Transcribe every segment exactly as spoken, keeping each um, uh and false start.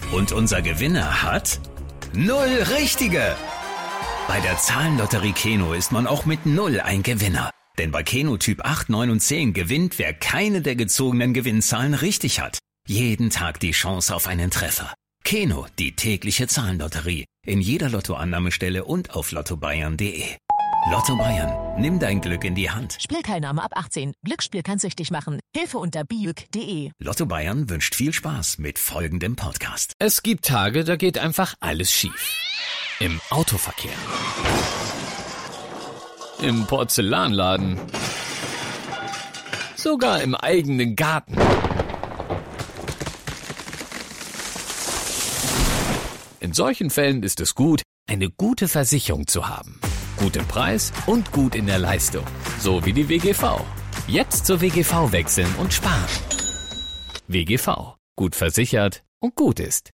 Und unser Gewinner hat null Richtige. Bei der Zahlenlotterie Keno ist man auch mit null ein Gewinner. Denn bei Keno Typ acht, neun und zehn gewinnt, wer keine der gezogenen Gewinnzahlen richtig hat. Jeden Tag die Chance auf einen Treffer. Keno, die tägliche Zahlenlotterie. In jeder Lottoannahmestelle und auf lotto bayern punkt de. Lotto Bayern, nimm dein Glück in die Hand. Spielteilnahme ab achtzehn. Glücksspiel kann süchtig machen. Hilfe unter biuk punkt de. Lotto Bayern wünscht viel Spaß mit folgendem Podcast. Es gibt Tage, da geht einfach alles schief. Im Autoverkehr. Im Porzellanladen. Sogar im eigenen Garten. In solchen Fällen ist es gut, eine gute Versicherung zu haben. Gut im Preis und gut in der Leistung. So wie die W G V. Jetzt zur W G V wechseln und sparen. W G V. Gut versichert und gut ist.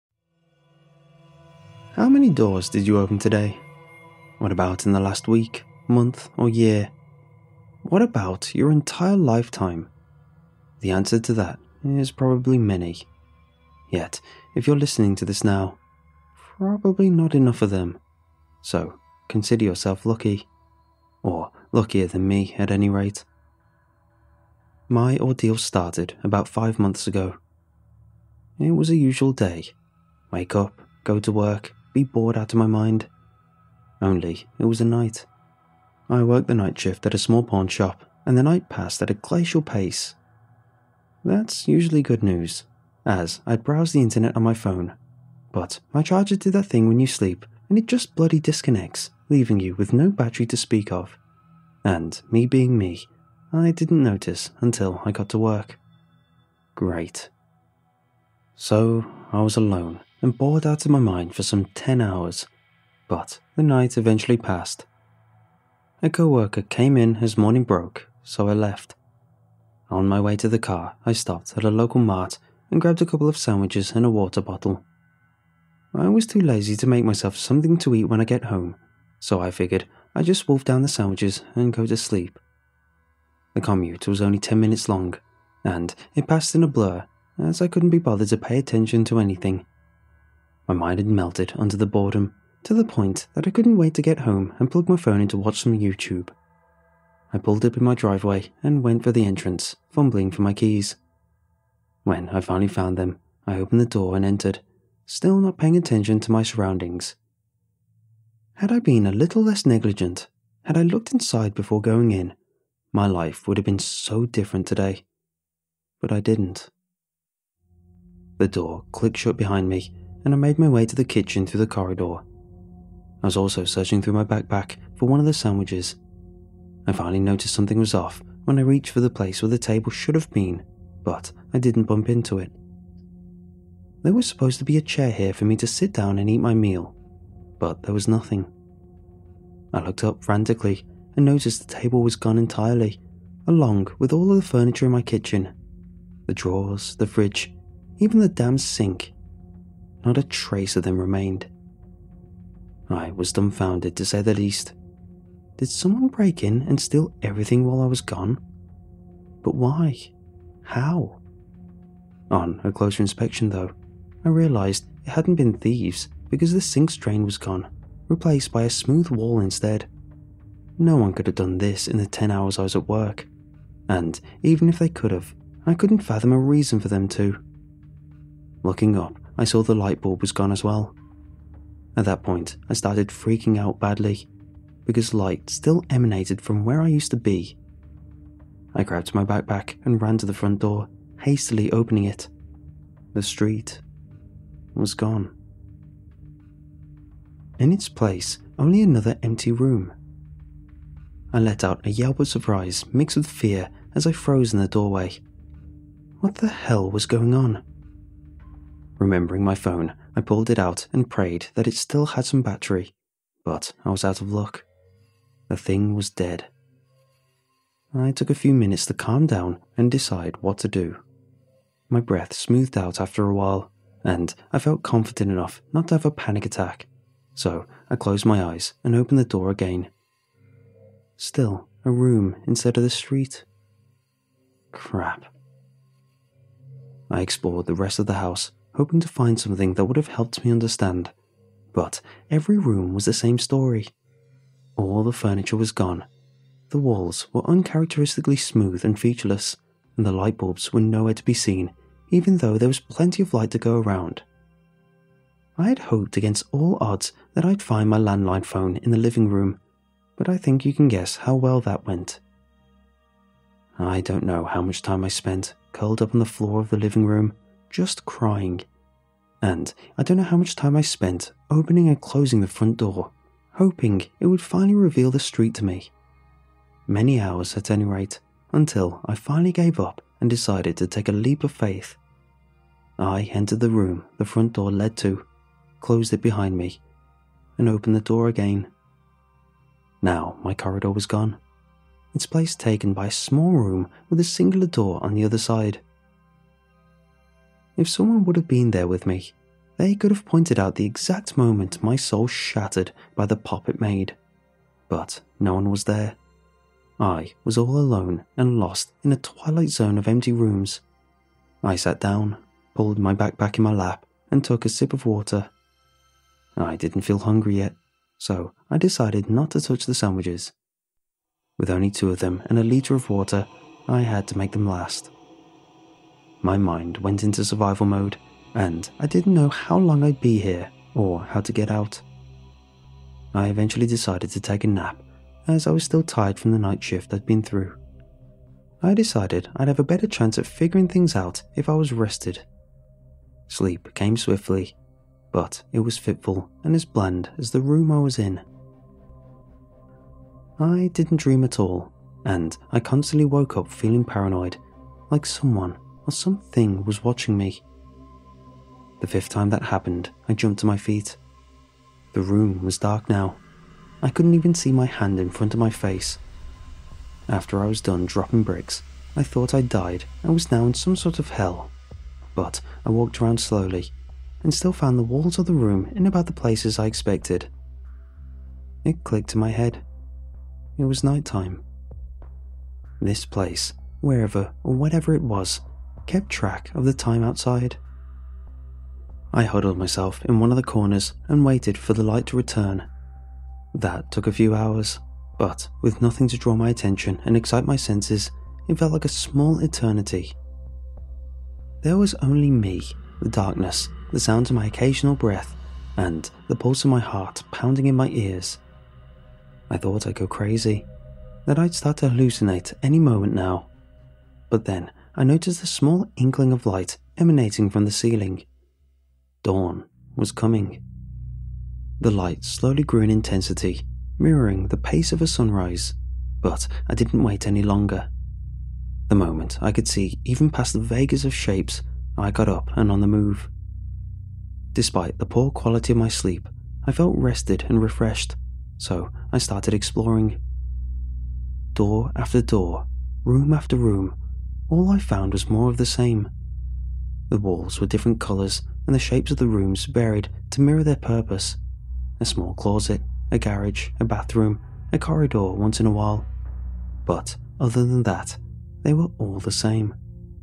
How many doors did you open today? What about in the last week, month or year? What about your entire lifetime? The answer to that is probably many. Yet, if you're listening to this now, probably not enough of them. So, consider yourself lucky. Or luckier than me, at any rate. My ordeal started about five months ago. It was a usual day. Wake up, go to work, be bored out of my mind. Only, it was a night. I worked the night shift at a small pawn shop, and the night passed at a glacial pace. That's usually good news, as I'd browsed the internet on my phone. But my charger did that thing when you sleep, and it just bloody disconnects, leaving you with no battery to speak of. And, me being me, I didn't notice until I got to work. Great. So, I was alone, and bored out of my mind for some ten hours. But the night eventually passed. A co-worker came in as morning broke, so I left. On my way to the car, I stopped at a local mart and grabbed a couple of sandwiches and a water bottle. I was too lazy to make myself something to eat when I get home, so I figured I'd just wolf down the sandwiches and go to sleep. The commute was only ten minutes long, and it passed in a blur, as I couldn't be bothered to pay attention to anything. My mind had melted under the boredom, to the point that I couldn't wait to get home and plug my phone in to watch some YouTube. I pulled up in my driveway and went for the entrance, fumbling for my keys. When I finally found them, I opened the door and entered, still not paying attention to my surroundings. Had I been a little less negligent, had I looked inside before going in, my life would have been so different today. But I didn't. The door clicked shut behind me, and I made my way to the kitchen through the corridor. I was also searching through my backpack for one of the sandwiches. I finally noticed something was off when I reached for the place where the table should have been, but I didn't bump into it. There was supposed to be a chair here for me to sit down and eat my meal, but there was nothing. I looked up frantically and noticed the table was gone entirely, along with all of the furniture in my kitchen. The drawers, the fridge, even the damn sink. Not a trace of them remained. I was dumbfounded, to say the least. Did someone break in and steal everything while I was gone? But why? How? On a closer inspection, though, I realised it hadn't been thieves because the sink's drain was gone, replaced by a smooth wall instead. No one could have done this in the ten hours I was at work, and even if they could have, I couldn't fathom a reason for them to. Looking up, I saw the light bulb was gone as well. At that point, I started freaking out badly, because light still emanated from where I used to be. I grabbed my backpack and ran to the front door, hastily opening it. The street was gone. In its place, only another empty room. I let out a yelp of surprise mixed with fear as I froze in the doorway. What the hell was going on? Remembering my phone, I pulled it out and prayed that it still had some battery, but I was out of luck. The thing was dead. I took a few minutes to calm down and decide what to do. My breath smoothed out after a while, and I felt confident enough not to have a panic attack, so I closed my eyes and opened the door again. Still a room instead of the street. Crap. I explored the rest of the house, hoping to find something that would have helped me understand. But every room was the same story. All the furniture was gone. The walls were uncharacteristically smooth and featureless, and the light bulbs were nowhere to be seen, even though there was plenty of light to go around. I had hoped against all odds that I'd find my landline phone in the living room, but I think you can guess how well that went. I don't know how much time I spent curled up on the floor of the living room, just crying. And I don't know how much time I spent opening and closing the front door, hoping it would finally reveal the street to me. Many hours at any rate, until I finally gave up and decided to take a leap of faith. I entered the room the front door led to, closed it behind me, and opened the door again. Now my corridor was gone, its place taken by a small room with a singular door on the other side. If someone would have been there with me, they could have pointed out the exact moment my soul shattered by the pop it made. But no one was there. I was all alone and lost in a twilight zone of empty rooms. I sat down, pulled my backpack in my lap, and took a sip of water. I didn't feel hungry yet, so I decided not to touch the sandwiches. With only two of them and a litre of water, I had to make them last. My mind went into survival mode, and I didn't know how long I'd be here or how to get out. I eventually decided to take a nap, as I was still tired from the night shift I'd been through. I decided I'd have a better chance at figuring things out if I was rested. Sleep came swiftly, but it was fitful and as bland as the room I was in. I didn't dream at all, and I constantly woke up feeling paranoid, like someone or something was watching me. The fifth time that happened, I jumped to my feet. The room was dark now. I couldn't even see my hand in front of my face. After I was done dropping bricks, I thought I'd died and was now in some sort of hell. But I walked around slowly and still found the walls of the room in about the places I expected. It clicked in my head. It was night time. This place, wherever or whatever it was, kept track of the time outside. I huddled myself in one of the corners and waited for the light to return. That took a few hours, but with nothing to draw my attention and excite my senses, it felt like a small eternity. There was only me, the darkness, the sounds of my occasional breath, and the pulse of my heart pounding in my ears. I thought I'd go crazy, that I'd start to hallucinate any moment now. But then I noticed a small inkling of light emanating from the ceiling. Dawn was coming. The light slowly grew in intensity, mirroring the pace of a sunrise, but I didn't wait any longer. The moment I could see even past the vaguest of shapes, I got up and on the move. Despite the poor quality of my sleep, I felt rested and refreshed, so I started exploring. Door after door, room after room, all I found was more of the same. The walls were different colours and the shapes of the rooms varied to mirror their purpose. A small closet, a garage, a bathroom, a corridor once in a while. But other than that, they were all the same.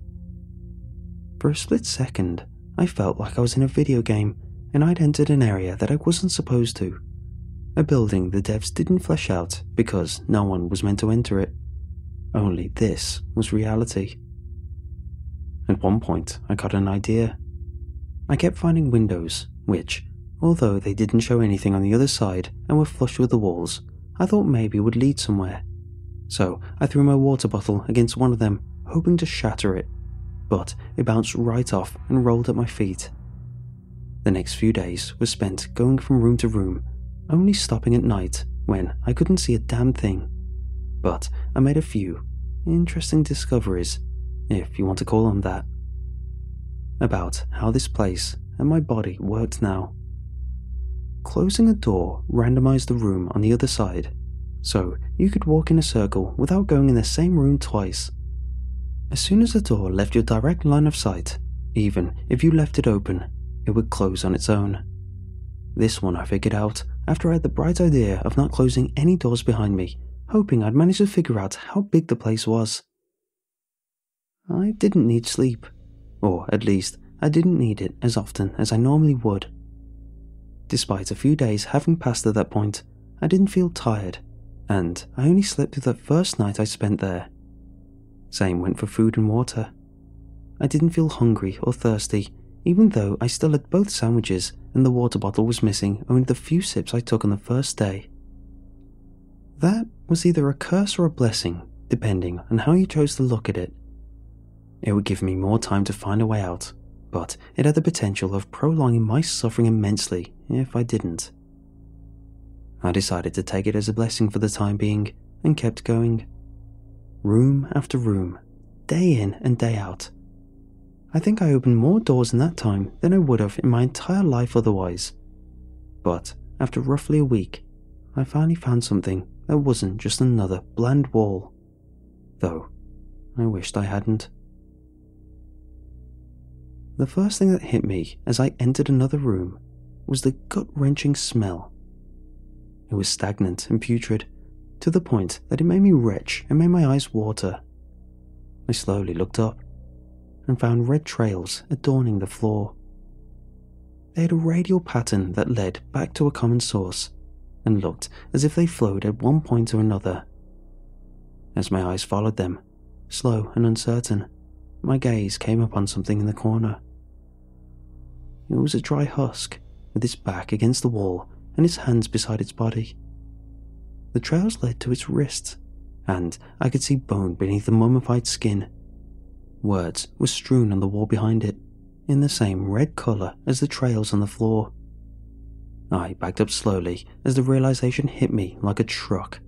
For a split second, I felt like I was in a video game and I'd entered an area that I wasn't supposed to. A building the devs didn't flesh out because no one was meant to enter it. Only this was reality. At one point, I got an idea. I kept finding windows, which, although they didn't show anything on the other side and were flush with the walls, I thought maybe would lead somewhere. So I threw my water bottle against one of them, hoping to shatter it, but it bounced right off and rolled at my feet. The next few days were spent going from room to room, only stopping at night when I couldn't see a damn thing. But I made a few interesting discoveries, if you want to call them that, about how this place and my body worked now. Closing a door randomized the room on the other side, so you could walk in a circle without going in the same room twice. As soon as the door left your direct line of sight, even if you left it open, it would close on its own. This one I figured out after I had the bright idea of not closing any doors behind me, hoping I'd manage to figure out how big the place was. I didn't need sleep, or at least I didn't need it as often as I normally would. Despite a few days having passed at that point, I didn't feel tired, and I only slept through that first night I spent there. Same went for food and water. I didn't feel hungry or thirsty, even though I still had both sandwiches and the water bottle was missing only the few sips I took on the first day. That was either a curse or a blessing, depending on how you chose to look at it. It would give me more time to find a way out, but it had the potential of prolonging my suffering immensely if I didn't. I decided to take it as a blessing for the time being and kept going. Room after room, day in and day out. I think I opened more doors in that time than I would have in my entire life otherwise. But after roughly a week, I finally found something that wasn't just another bland wall. Though, I wished I hadn't. The first thing that hit me as I entered another room was the gut-wrenching smell. It was stagnant and putrid, to the point that it made me retch and made my eyes water. I slowly looked up and found red trails adorning the floor. They had a radial pattern that led back to a common source and looked as if they flowed at one point or another. As my eyes followed them, slow and uncertain, my gaze came upon something in the corner. It was a dry husk, with its back against the wall and its hands beside its body. The trails led to its wrists, and I could see bone beneath the mummified skin. Words were strewn on the wall behind it, in the same red colour as the trails on the floor. I backed up slowly as the realization hit me like a truck.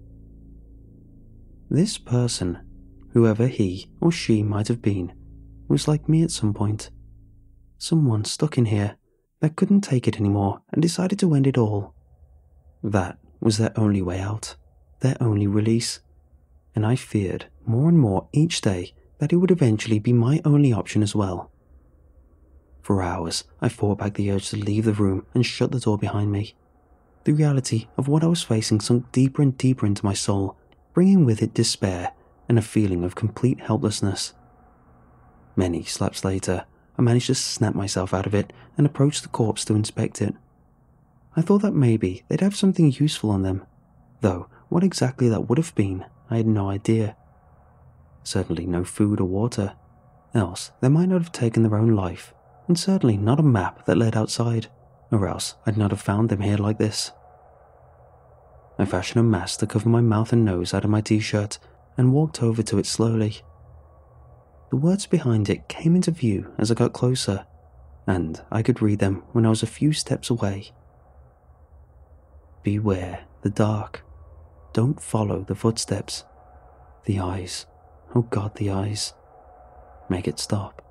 This person, whoever he or she might have been, was like me at some point. Someone stuck in here that couldn't take it anymore and decided to end it all. That was their only way out, their only release, and I feared more and more each day that it would eventually be my only option as well. For hours, I fought back the urge to leave the room and shut the door behind me. The reality of what I was facing sunk deeper and deeper into my soul, bringing with it despair and a feeling of complete helplessness. Many slaps later, I managed to snap myself out of it and approach the corpse to inspect it. I thought that maybe they'd have something useful on them, though what exactly that would have been, I had no idea. Certainly no food or water, else they might not have taken their own life, and certainly not a map that led outside, or else I'd not have found them here like this. I fashioned a mask to cover my mouth and nose out of my t-shirt and walked over to it slowly. The words behind it came into view as I got closer, and I could read them when I was a few steps away. Beware the dark. Don't follow the footsteps. The eyes. Oh God, the eyes. Make it stop.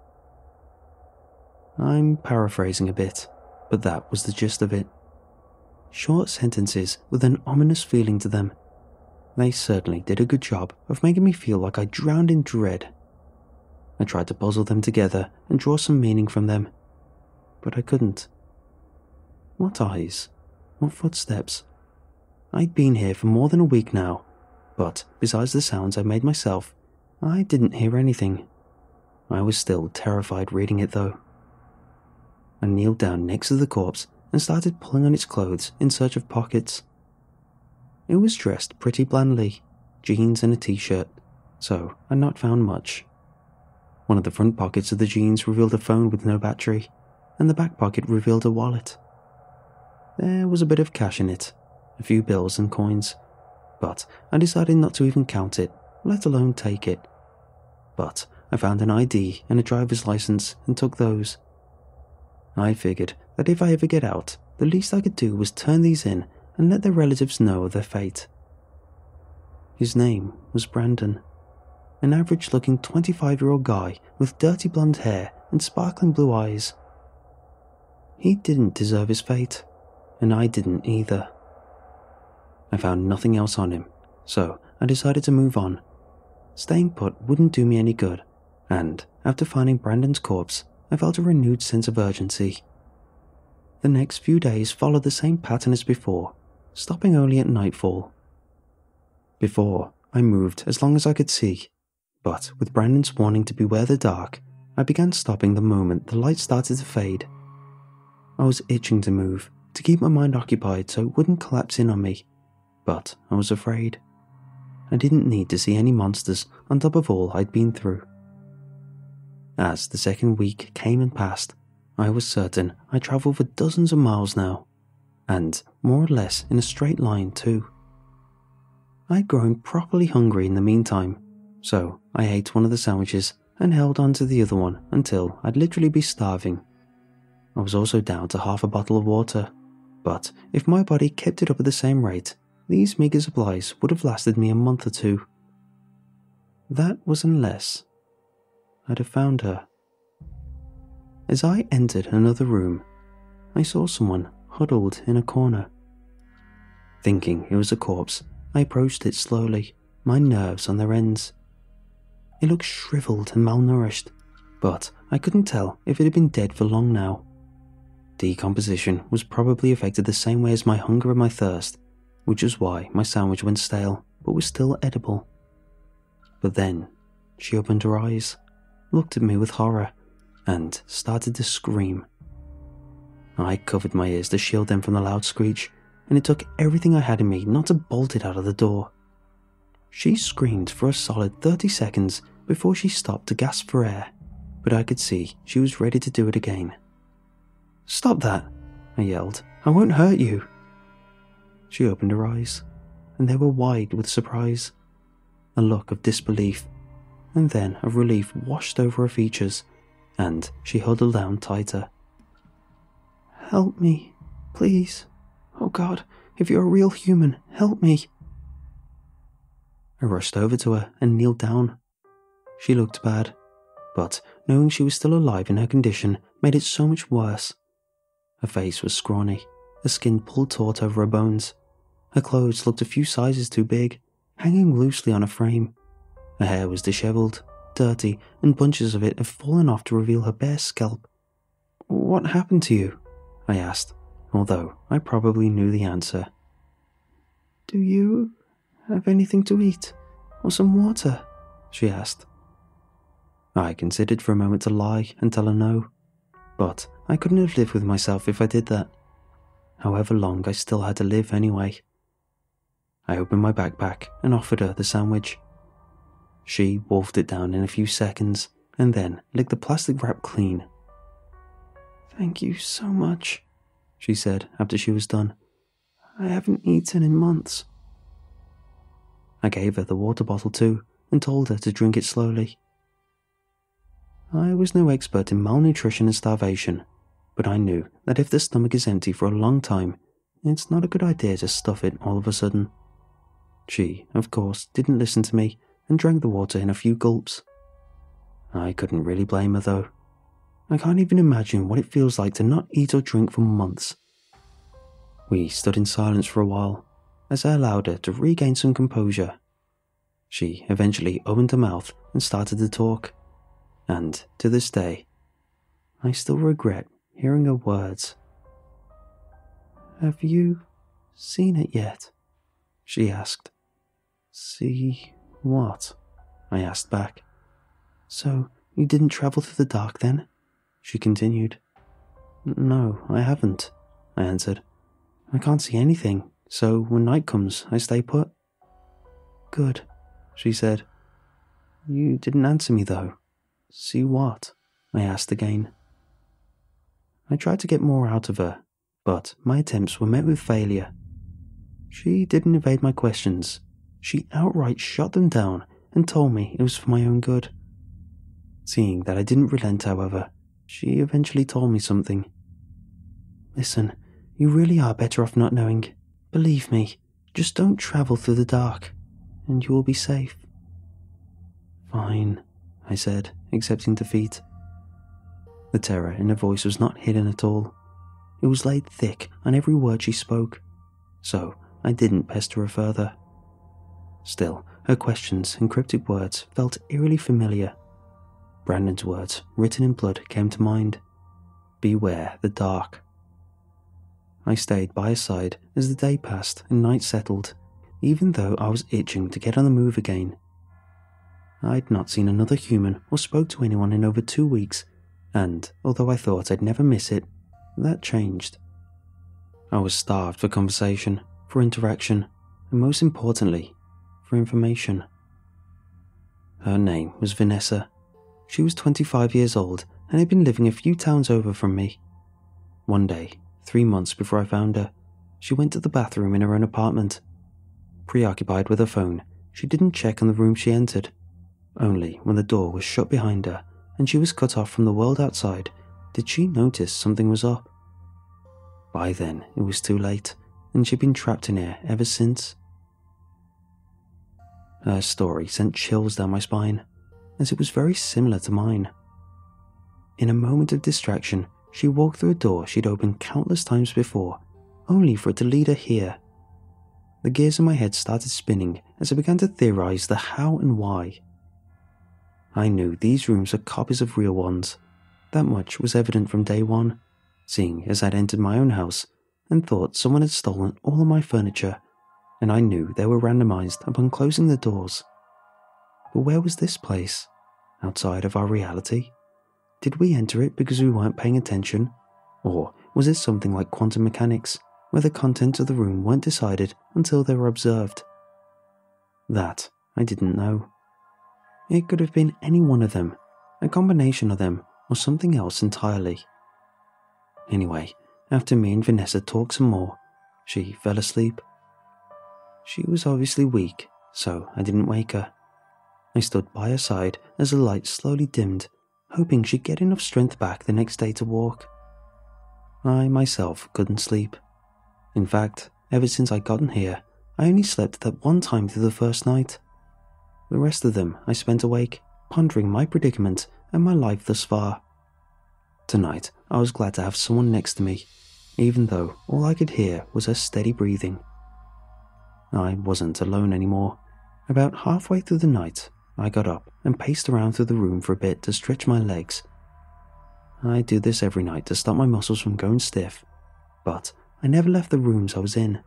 I'm paraphrasing a bit, but that was the gist of it. Short sentences with an ominous feeling to them. They certainly did a good job of making me feel like I drowned in dread. I tried to puzzle them together and draw some meaning from them, but I couldn't. What eyes? What footsteps? I'd been here for more than a week now, but besides the sounds I made myself, I didn't hear anything. I was still terrified reading it though. I kneeled down next to the corpse and started pulling on its clothes in search of pockets. It was dressed pretty blandly, jeans and a t-shirt, so I'd not found much. One of the front pockets of the jeans revealed a phone with no battery, and the back pocket revealed a wallet. There was a bit of cash in it, a few bills and coins, but I decided not to even count it, let alone take it. But I found an I D and a driver's license and took those. I figured that if I ever get out, the least I could do was turn these in and let their relatives know of their fate. His name was Brandon, an average-looking twenty-five-year-old guy with dirty blonde hair and sparkling blue eyes. He didn't deserve his fate, and I didn't either. I found nothing else on him, so I decided to move on. Staying put wouldn't do me any good, and after finding Brandon's corpse, I felt a renewed sense of urgency. The next few days followed the same pattern as before, stopping only at nightfall. Before, I moved as long as I could see, but with Brandon's warning to beware the dark, I began stopping the moment the light started to fade. I was itching to move, to keep my mind occupied so it wouldn't collapse in on me, but I was afraid. I didn't need to see any monsters on top of all I'd been through. As the second week came and passed, I was certain I'd travelled for dozens of miles now, and more or less in a straight line too. I'd grown properly hungry in the meantime, so I ate one of the sandwiches and held on to the other one until I'd literally be starving. I was also down to half a bottle of water, but if my body kept it up at the same rate, these meagre supplies would have lasted me a month or two. That was unless I'd have found her. As I entered another room, I saw someone huddled in a corner. Thinking it was a corpse, I approached it slowly, my nerves on their ends. It looked shriveled and malnourished, but I couldn't tell if it had been dead for long now. Decomposition was probably affected the same way as my hunger and my thirst, which is why my sandwich went stale but was still edible. But then she opened her eyes, looked at me with horror, and started to scream. I covered my ears to shield them from the loud screech, and it took everything I had in me not to bolt it out of the door. She screamed for a solid thirty seconds before she stopped to gasp for air, but I could see she was ready to do it again. "Stop that," I yelled. "I won't hurt you." She opened her eyes, and they were wide with surprise. A look of disbelief, and then of relief washed over her features, and she huddled down tighter. "Help me, please. Oh God, if you're a real human, help me." I rushed over to her and kneeled down. She looked bad, but knowing she was still alive in her condition made it so much worse. Her face was scrawny, her skin pulled taut over her bones. Her clothes looked a few sizes too big, hanging loosely on a frame. Her hair was dishevelled, dirty, and bunches of it had fallen off to reveal her bare scalp. "What happened to you?" I asked, although I probably knew the answer. "Do you have anything to eat, or some water?" she asked. I considered for a moment to lie and tell her no, but I couldn't have lived with myself if I did that. However long I still had to live anyway. I opened my backpack and offered her the sandwich. She wolfed it down in a few seconds and then licked the plastic wrap clean. "Thank you so much," she said after she was done. "I haven't eaten in months." I gave her the water bottle too and told her to drink it slowly. I was no expert in malnutrition and starvation, but I knew that if the stomach is empty for a long time, it's not a good idea to stuff it all of a sudden. She, of course, didn't listen to me and drank the water in a few gulps. I couldn't really blame her though. I can't even imagine what it feels like to not eat or drink for months. We stood in silence for a while, as I allowed her to regain some composure. She eventually opened her mouth and started to talk, and to this day, I still regret hearing her words. "Have you seen it yet?" she asked. "See what?" I asked back. "So you didn't travel through the dark then?" she continued. "No, I haven't," I answered. "I can't see anything, so when night comes, I stay put." "Good," she said. "You didn't answer me though." "See what?" I asked again. I tried to get more out of her, but my attempts were met with failure. She didn't evade my questions. She outright shot them down and told me it was for my own good. Seeing that I didn't relent, however, she eventually told me something. "Listen, you really are better off not knowing. Believe me, just don't travel through the dark, and you will be safe." "Fine," I said, accepting defeat. The terror in her voice was not hidden at all. It was laid thick on every word she spoke, so I didn't pester her further. Still, her questions and cryptic words felt eerily familiar. Brandon's words, written in blood, came to mind. "Beware the dark." I stayed by her side as the day passed and night settled, even though I was itching to get on the move again. I'd not seen another human or spoke to anyone in over two weeks, and although I thought I'd never miss it, that changed. I was starved for conversation, for interaction, and most importantly, for information. Her name was Vanessa. She was twenty-five years old and had been living a few towns over from me. One day, three months before I found her, she went to the bathroom in her own apartment. Preoccupied with her phone, she didn't check on the room she entered. Only when the door was shut behind her and she was cut off from the world outside did she notice something was up. By then, it was too late, and she'd been trapped in here ever since. Her story sent chills down my spine, as it was very similar to mine. In a moment of distraction, she walked through a door she'd opened countless times before, only for it to lead her here. The gears in my head started spinning as I began to theorize the how and why. I knew these rooms were copies of real ones. That much was evident from day one, seeing as I'd entered my own house and thought someone had stolen all of my furniture, and I knew they were randomized upon closing the doors. But where was this place? Outside of our reality? Did we enter it because we weren't paying attention? Or was it something like quantum mechanics, where the contents of the room weren't decided until they were observed? That I didn't know. It could have been any one of them, a combination of them, or something else entirely. Anyway, after me and Vanessa talked some more, she fell asleep. She was obviously weak, so I didn't wake her. I stood by her side as the light slowly dimmed, hoping she'd get enough strength back the next day to walk. I myself couldn't sleep. In fact, ever since I'd gotten here, I only slept that one time through the first night. The rest of them I spent awake, pondering my predicament and my life thus far. Tonight, I was glad to have someone next to me, even though all I could hear was her steady breathing. I wasn't alone anymore. About halfway through the night, I got up and paced around through the room for a bit to stretch my legs. I do this every night to stop my muscles from going stiff, but I never left the rooms I was in.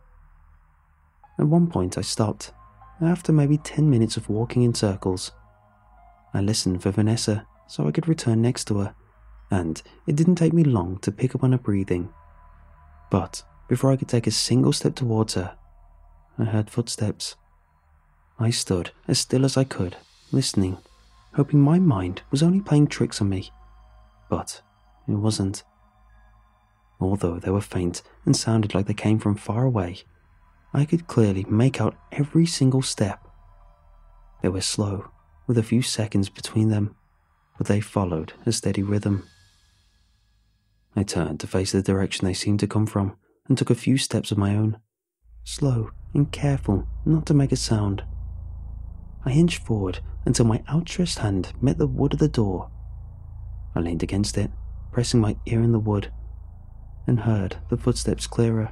At one point I stopped, after maybe ten minutes of walking in circles. I listened for Vanessa so I could return next to her, and it didn't take me long to pick up on her breathing. But before I could take a single step towards her, I heard footsteps. I stood as still as I could, listening, hoping my mind was only playing tricks on me. But it wasn't. Although they were faint and sounded like they came from far away, I could clearly make out every single step. They were slow, with a few seconds between them, but they followed a steady rhythm. I turned to face the direction they seemed to come from and took a few steps of my own, slow and careful not to make a sound. I inched forward until my outstretched hand met the wood of the door. I leaned against it, pressing my ear in the wood, and heard the footsteps clearer.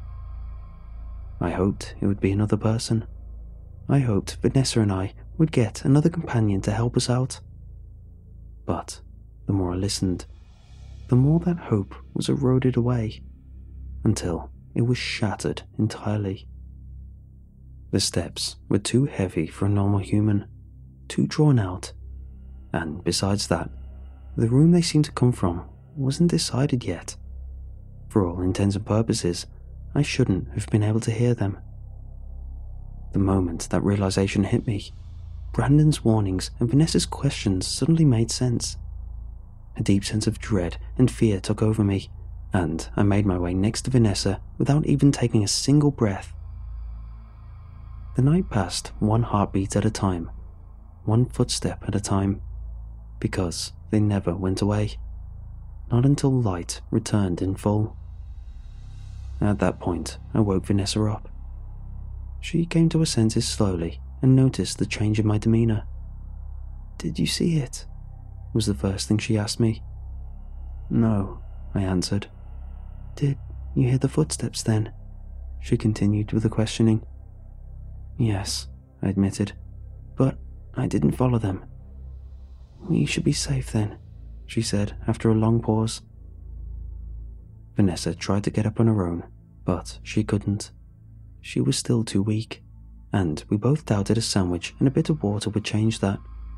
I hoped it would be another person. I hoped Vanessa and I would get another companion to help us out. But the more I listened, the more that hope was eroded away, until it was shattered entirely. The steps were too heavy for a normal human, too drawn out, and besides that, the room they seemed to come from wasn't decided yet. For all intents and purposes, I shouldn't have been able to hear them. The moment that realization hit me, Brandon's warnings and Vanessa's questions suddenly made sense. A deep sense of dread and fear took over me, and I made my way next to Vanessa without even taking a single breath. The night passed one heartbeat at a time, one footstep at a time, because they never went away, not until light returned in full. At that point, I woke Vanessa up. She came to her senses slowly and noticed the change in my demeanor. "Did you see it?" was the first thing she asked me. "No," I answered. "Did you hear the footsteps then?" she continued with the questioning. "Yes," I admitted, "but I didn't follow them." "We should be safe then," she said after a long pause. Vanessa tried to get up on her own, but she couldn't. She was still too weak, and we both doubted a sandwich and a bit of water would change that.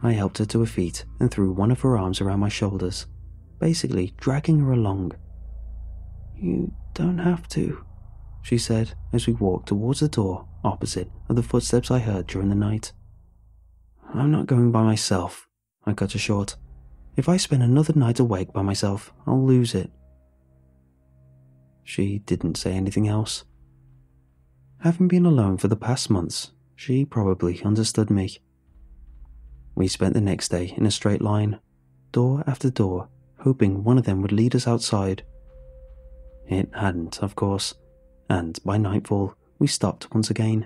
I helped her to her feet and threw one of her arms around my shoulders, basically dragging her along. "You don't have to," she said as we walked towards the door opposite of the footsteps I heard during the night. "I'm not going by myself," I cut her short. "If I spend another night awake by myself, I'll lose it." She didn't say anything else. Having been alone for the past months, she probably understood me. We spent the next day in a straight line, door after door, hoping one of them would lead us outside. It hadn't, of course, and by nightfall we stopped once again.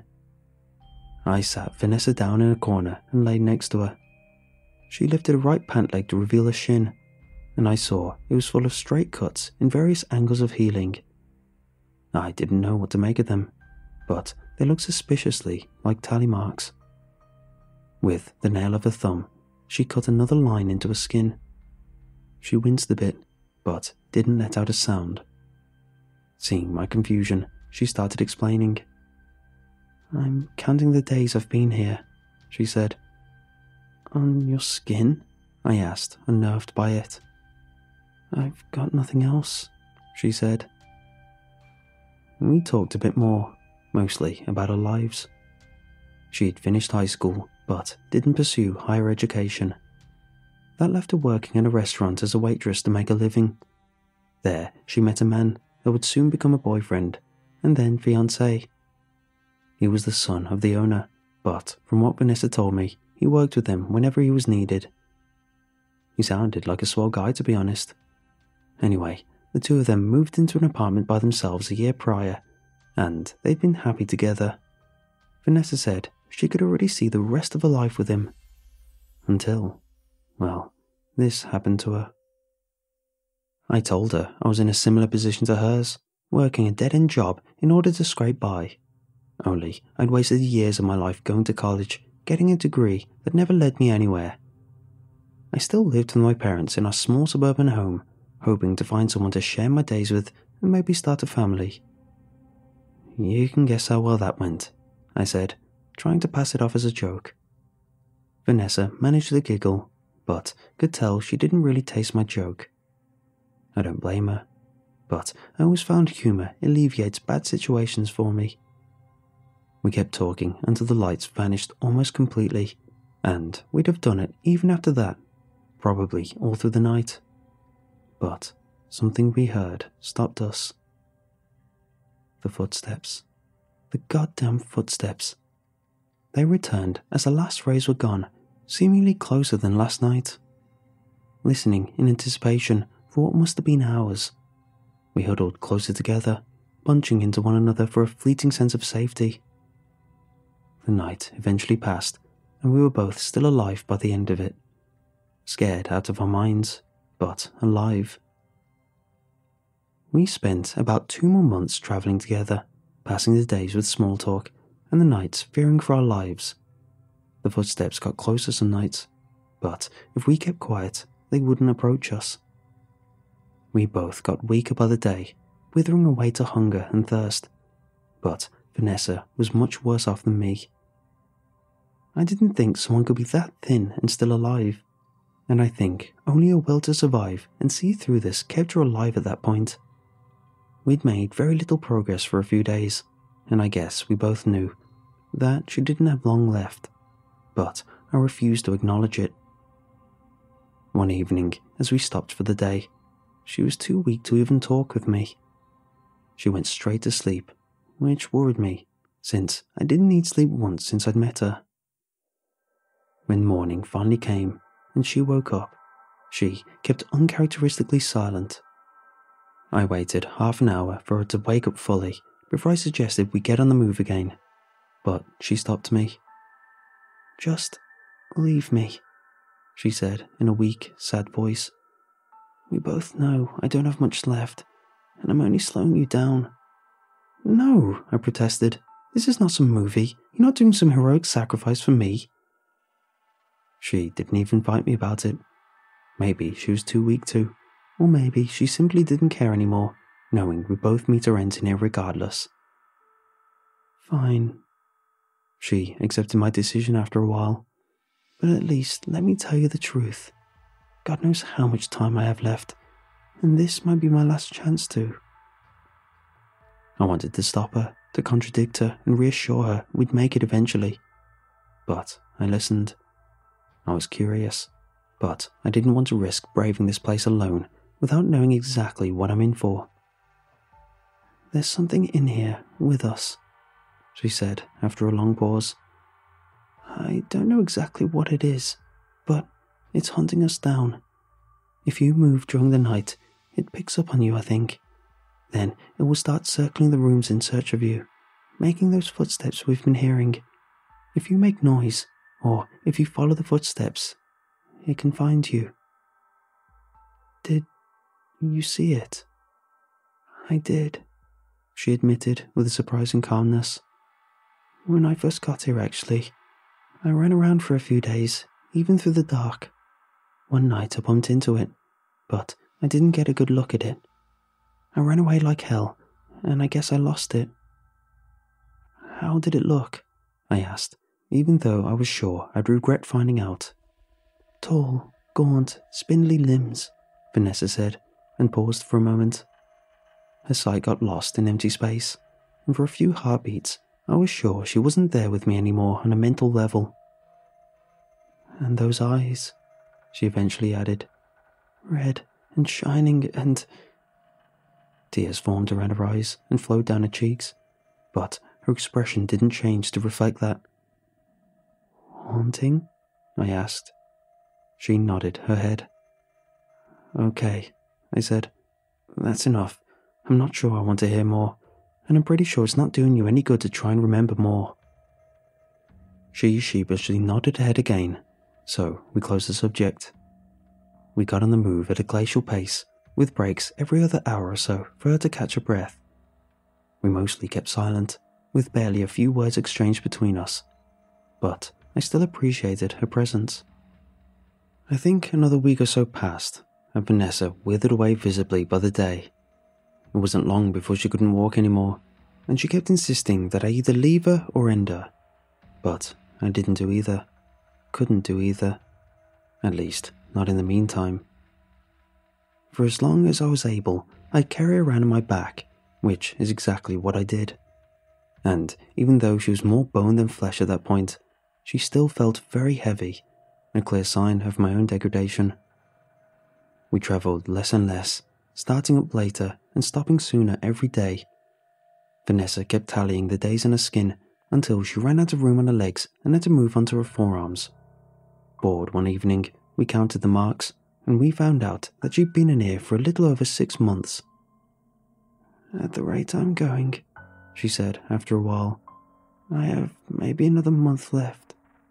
I sat Vanessa down in a corner and lay next to her. She lifted her right pant leg to reveal her shin, and I saw it was full of straight cuts in various angles of healing. I didn't know what to make of them, but they looked suspiciously like tally marks. With the nail of her thumb, she cut another line into her skin. She winced a bit, but didn't let out a sound. Seeing my confusion, she started explaining. "I'm counting the days I've been here," she said. "On your skin?" I asked, unnerved by it. "I've got nothing else," she said. We talked a bit more, mostly about our lives. She'd finished high school, but didn't pursue higher education. That left her working in a restaurant as a waitress to make a living. There, she met a man that would soon become a boyfriend, and then fiancé. He was the son of the owner, but from what Vanessa told me, he worked with them whenever he was needed. He sounded like a swell guy, to be honest. Anyway, the two of them moved into an apartment by themselves a year prior, and they'd been happy together. Vanessa said she could already see the rest of her life with him. Until, well, this happened to her. I told her I was in a similar position to hers, working a dead-end job in order to scrape by. Only I'd wasted years of my life going to college, getting a degree that never led me anywhere. I still lived with my parents in our small suburban home, hoping to find someone to share my days with and maybe start a family. "You can guess how well that went," I said, trying to pass it off as a joke. Vanessa managed to giggle, but could tell she didn't really taste my joke. I don't blame her, but I always found humour alleviates bad situations for me. We kept talking until the lights vanished almost completely, and we'd have done it even after that, probably all through the night. But something we heard stopped us. The footsteps. The goddamn footsteps. They returned as the last rays were gone, seemingly closer than last night. Listening in anticipation for what must have been hours, we huddled closer together, bunching into one another for a fleeting sense of safety. The night eventually passed, and we were both still alive by the end of it. Scared out of our minds, but alive. We spent about two more months travelling together, passing the days with small talk, and the nights fearing for our lives. The footsteps got closer some nights, but if we kept quiet, they wouldn't approach us. We both got weaker by the day, withering away to hunger and thirst, but Vanessa was much worse off than me. I didn't think someone could be that thin and still alive, and I think only a will to survive and see through this kept her alive at that point. We'd made very little progress for a few days, and I guess we both knew that she didn't have long left, but I refused to acknowledge it. One evening, as we stopped for the day, she was too weak to even talk with me. She went straight to sleep, which worried me, since I didn't need sleep once since I'd met her. When morning finally came, and she woke up, she kept uncharacteristically silent. I waited half an hour for her to wake up fully before I suggested we get on the move again, but she stopped me. "Just leave me," she said in a weak, sad voice. "We both know I don't have much left, and I'm only slowing you down." "No," I protested. "This is not some movie. You're not doing some heroic sacrifice for me." She didn't even fight me about it. Maybe she was too weak to, or maybe she simply didn't care anymore, knowing we'd both meet our ends in here regardless. "Fine." She accepted my decision after a while. but at least let me tell you the truth. God knows how much time I have left, and this might be my last chance to." I wanted to stop her, to contradict her and reassure her we'd make it eventually. But I listened. I was curious, but I didn't want to risk braving this place alone without knowing exactly what I'm in for. "There's something in here with us," she said after a long pause. "I don't know exactly what it is, but it's hunting us down. If you move during the night, it picks up on you, I think. Then it will start circling the rooms in search of you, making those footsteps we've been hearing. If you make noise, or if you follow the footsteps, it can find you." "Did you see it?" "I did," she admitted with a surprising calmness. "When I first got here, actually. I ran around for a few days, even through the dark. One night I bumped into it, but I didn't get a good look at it. I ran away like hell, and I guess I lost it." "How did it look?" I asked, even though I was sure I'd regret finding out. "Tall, gaunt, spindly limbs," Vanessa said, and paused for a moment. Her sight got lost in empty space, and for a few heartbeats, I was sure she wasn't there with me anymore on a mental level. "And those eyes," she eventually added, "red and shining and—" Tears formed around her eyes and flowed down her cheeks, but her expression didn't change to reflect that. "Haunting?" I asked. She nodded her head. "Okay," I said. "That's enough. I'm not sure I want to hear more, and I'm pretty sure it's not doing you any good to try and remember more." She sheepishly nodded her head again, so we closed the subject. We got on the move at a glacial pace, with breaks every other hour or so for her to catch her breath. We mostly kept silent, with barely a few words exchanged between us, but I still appreciated her presence. I think another week or so passed, and Vanessa withered away visibly by the day. It wasn't long before she couldn't walk anymore, and she kept insisting that I either leave her or end her. But I didn't do either. Couldn't do either. At least, not in the meantime. For as long as I was able, I'd carry her around on my back, which is exactly what I did. And even though she was more bone than flesh at that point, she still felt very heavy, a clear sign of my own degradation. We travelled less and less, starting up later and stopping sooner every day. Vanessa kept tallying the days on her skin until she ran out of room on her legs and had to move onto her forearms. Bored one evening, we counted the marks, and we found out that she'd been in here for a little over six months. "At the rate I'm going," she said after a while, "I have maybe another month left."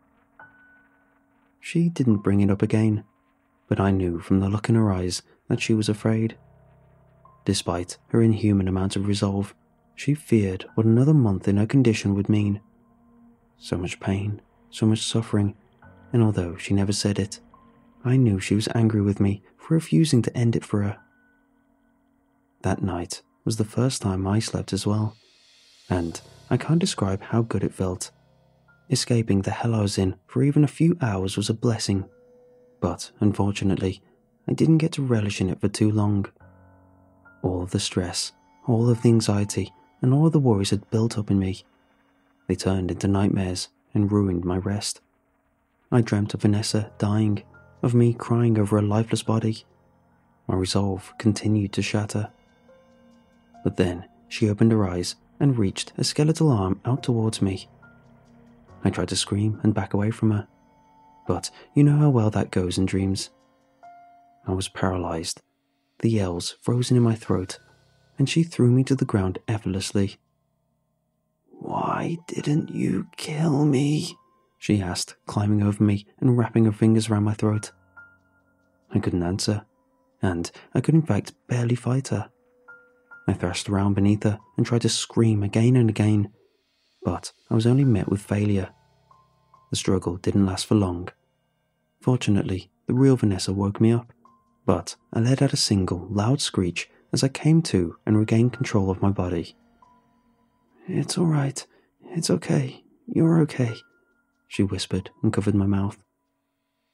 She didn't bring it up again, but I knew from the look in her eyes that she was afraid. Despite her inhuman amount of resolve, she feared what another month in her condition would mean. So much pain, so much suffering, and although she never said it, I knew she was angry with me for refusing to end it for her. That night was the first time I slept as well, and I can't describe how good it felt. Escaping the hell I was in for even a few hours was a blessing, but unfortunately, I didn't get to relish in it for too long. All of the stress, all of the anxiety, and all of the worries had built up in me. They turned into nightmares and ruined my rest. I dreamt of Vanessa dying, of me crying over a lifeless body. My resolve continued to shatter. But then she opened her eyes and reached a skeletal arm out towards me. I tried to scream and back away from her, but you know how well that goes in dreams. I was paralyzed, the yells frozen in my throat, and she threw me to the ground effortlessly. "Why didn't you kill me?" she asked, climbing over me and wrapping her fingers around my throat. I couldn't answer, and I could in fact barely fight her. I thrashed around beneath her and tried to scream again and again, but I was only met with failure. The struggle didn't last for long. Fortunately, the real Vanessa woke me up, but I let out a single, loud screech as I came to and regained control of my body. "It's all right. It's okay. You're okay," she whispered and covered my mouth.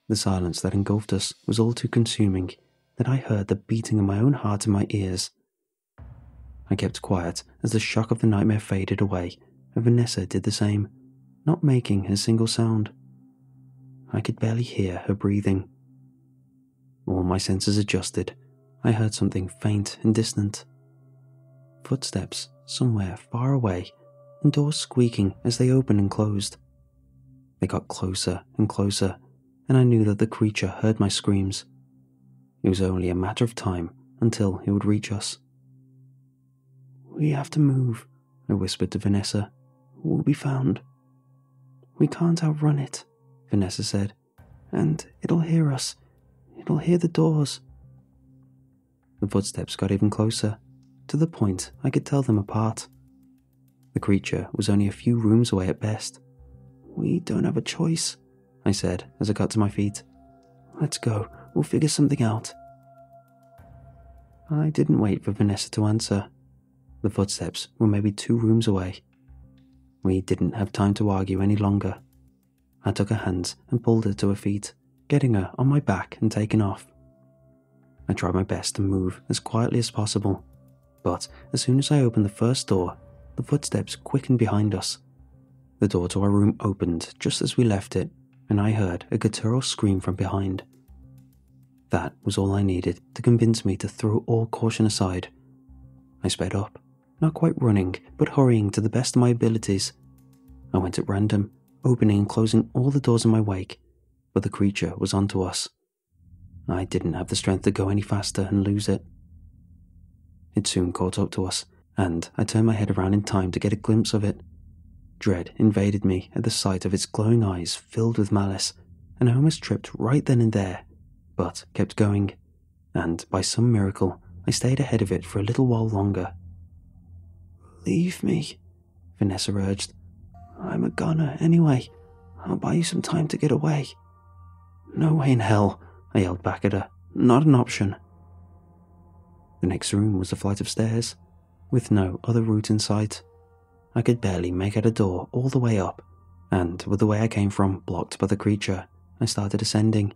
The silence that engulfed us was all too consuming that I heard the beating of my own heart in my ears. I kept quiet as the shock of the nightmare faded away, and Vanessa did the same, not making a single sound. I could barely hear her breathing. All my senses adjusted, I heard something faint and distant. Footsteps somewhere far away, and doors squeaking as they opened and closed. They got closer and closer, and I knew that the creature heard my screams. It was only a matter of time until it would reach us. "We have to move," I whispered to Vanessa. "We'll be found." "We can't outrun it," Vanessa said. "And it'll hear us. It'll hear the doors." The footsteps got even closer, to the point I could tell them apart. The creature was only a few rooms away at best. "We don't have a choice," I said as I got to my feet. "Let's go. We'll figure something out." I didn't wait for Vanessa to answer. The footsteps were maybe two rooms away. We didn't have time to argue any longer. I took her hands and pulled her to her feet, getting her on my back and taking off. I tried my best to move as quietly as possible, but as soon as I opened the first door, the footsteps quickened behind us. The door to our room opened just as we left it, and I heard a guttural scream from behind. That was all I needed to convince me to throw all caution aside. I sped up, not quite running, but hurrying to the best of my abilities. I went at random, opening and closing all the doors in my wake, but the creature was onto us. I didn't have the strength to go any faster and lose it. It soon caught up to us, and I turned my head around in time to get a glimpse of it. Dread invaded me at the sight of its glowing eyes filled with malice, and I almost tripped right then and there, but kept going, and by some miracle, I stayed ahead of it for a little while longer. "Leave me," Vanessa urged. "I'm a goner anyway. I'll buy you some time to get away." "No way in hell," I yelled back at her. "Not an option." The next room was a flight of stairs, with no other route in sight. I could barely make out a door all the way up, and with the way I came from blocked by the creature, I started ascending.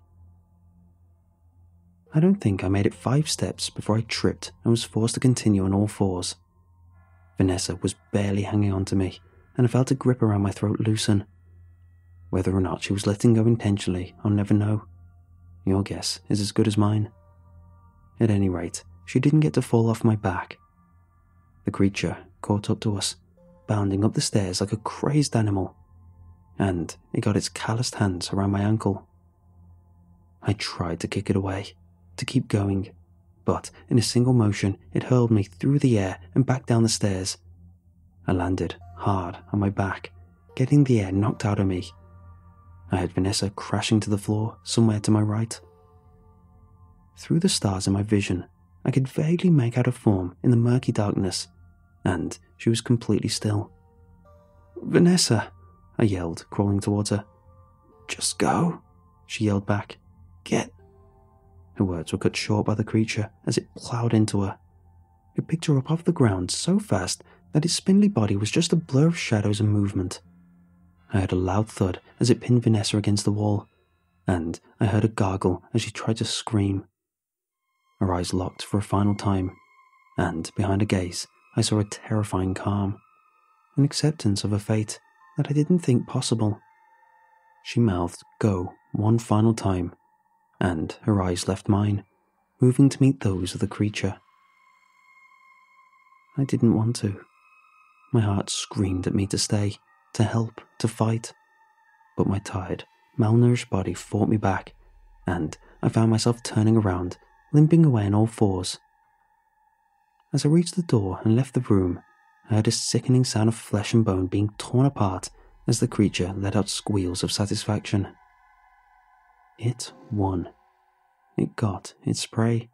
I don't think I made it five steps before I tripped and was forced to continue on all fours. Vanessa was barely hanging on to me, and I felt a grip around my throat loosen. Whether or not she was letting go intentionally, I'll never know. Your guess is as good as mine. At any rate, she didn't get to fall off my back. The creature caught up to us, bounding up the stairs like a crazed animal, and it got its calloused hands around my ankle. I tried to kick it away, to keep going, but in a single motion it hurled me through the air and back down the stairs. I landed hard on my back, getting the air knocked out of me. I heard Vanessa crashing to the floor somewhere to my right. Through the stars in my vision, I could vaguely make out a form in the murky darkness, and she was completely still. "Vanessa," I yelled, crawling towards her. "Just go," she yelled back. "Get..." Her words were cut short by the creature as it plowed into her. It picked her up off the ground so fast that its spindly body was just a blur of shadows and movement. I heard a loud thud as it pinned Vanessa against the wall, and I heard a gargle as she tried to scream. Her eyes locked for a final time, and behind her gaze I saw a terrifying calm, an acceptance of her fate that I didn't think possible. She mouthed "go" one final time, and her eyes left mine, moving to meet those of the creature. I didn't want to. My heart screamed at me to stay, to help, to fight, but my tired, malnourished body fought me back, and I found myself turning around, limping away on all fours. As I reached the door and left the room, I heard a sickening sound of flesh and bone being torn apart as the creature let out squeals of satisfaction. It won. It got its prey.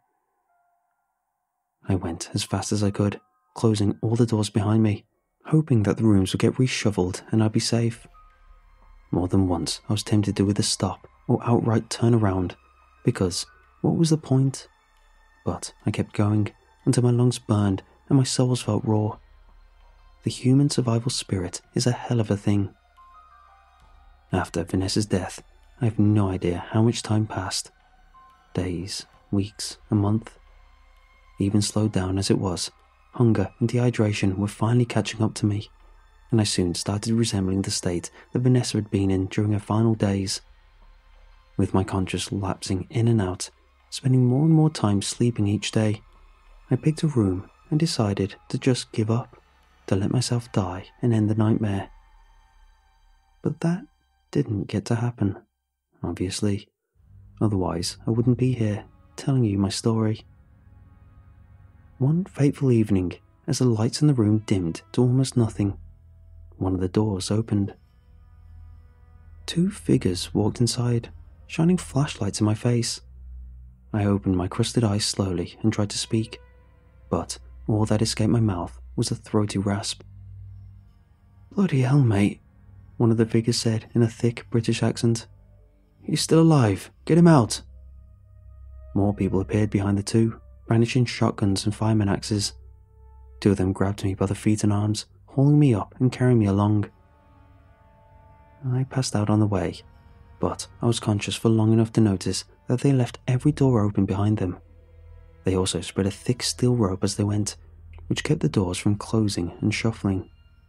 I went as fast as I could, closing all the doors behind me, hoping that the rooms would get reshuffled and I'd be safe. More than once I was tempted to either stop or outright turn around, because what was the point? But I kept going until my lungs burned and my soles felt raw. The human survival spirit is a hell of a thing. After Vanessa's death, I have no idea how much time passed. Days, weeks, a month. Even slowed down as it was, hunger and dehydration were finally catching up to me, and I soon started resembling the state that Vanessa had been in during her final days. With my conscience lapsing in and out, spending more and more time sleeping each day, I picked a room and decided to just give up, to let myself die and end the nightmare. But that didn't get to happen, obviously. Otherwise, I wouldn't be here telling you my story. One fateful evening, as the lights in the room dimmed to almost nothing, one of the doors opened. Two figures walked inside, shining flashlights in my face. I opened my crusted eyes slowly and tried to speak, but all that escaped my mouth was a throaty rasp. "Bloody hell, mate," one of the figures said in a thick British accent. "He's still alive. Get him out." More people appeared behind the two, brandishing shotguns and fireman axes. Two of them grabbed me by the feet and arms, hauling me up and carrying me along. I passed out on the way, but I was conscious for long enough to notice that they left every door open behind them. They also spread a thick steel rope as they went, which kept the doors from closing and shuffling.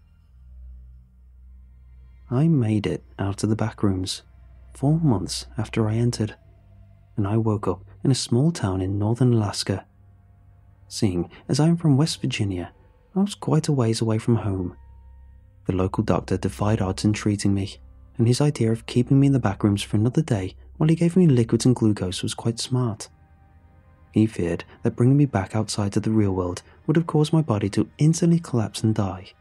I made it out of the back rooms, four months after I entered, and I woke up in a small town in northern Alaska. Seeing as I am from West Virginia, I was quite a ways away from home. The local doctor defied odds in treating me, and his idea of keeping me in the back rooms for another day while he gave me liquids and glucose was quite smart. He feared that bringing me back outside to the real world would have caused my body to instantly collapse and die.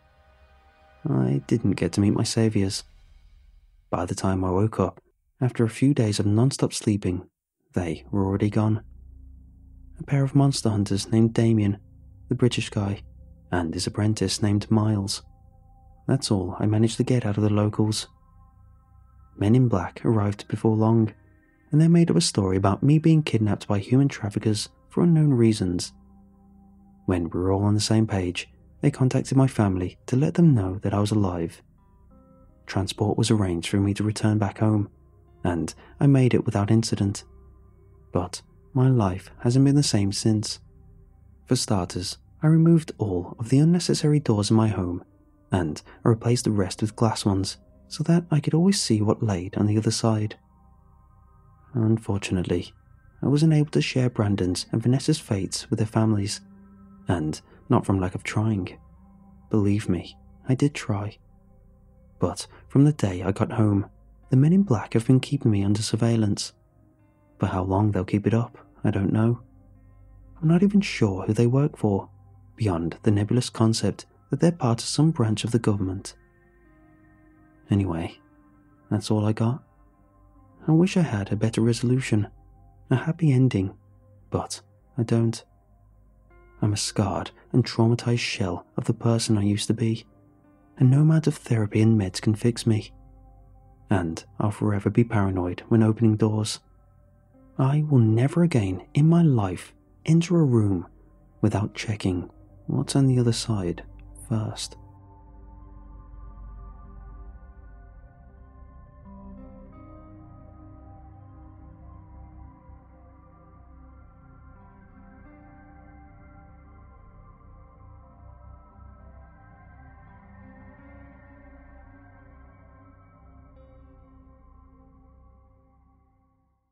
I didn't get to meet my saviors. By the time I woke up, after a few days of non-stop sleeping, they were already gone. A pair of monster hunters named Damien, the British guy, and his apprentice named Miles. That's all I managed to get out of the locals. Men in Black arrived before long, and they made up a story about me being kidnapped by human traffickers for unknown reasons. When we were all on the same page, they contacted my family to let them know that I was alive. Transport was arranged for me to return back home, and I made it without incident. But my life hasn't been the same since. For starters, I removed all of the unnecessary doors in my home, and I replaced the rest with glass ones so that I could always see what laid on the other side. Unfortunately, I wasn't able to share Brandon's and Vanessa's fates with their families, and not from lack of trying. Believe me, I did try. But from the day I got home, the men in black have been keeping me under surveillance. For how long they'll keep it up, I don't know. I'm not even sure who they work for, beyond the nebulous concept that they're part of some branch of the government. Anyway, that's all I got. I wish I had a better resolution, a happy ending, but I don't. I'm a scarred and traumatized shell of the person I used to be, and no amount of therapy and meds can fix me. And I'll forever be paranoid when opening doors. I will never again in my life enter a room without checking what's on the other side first.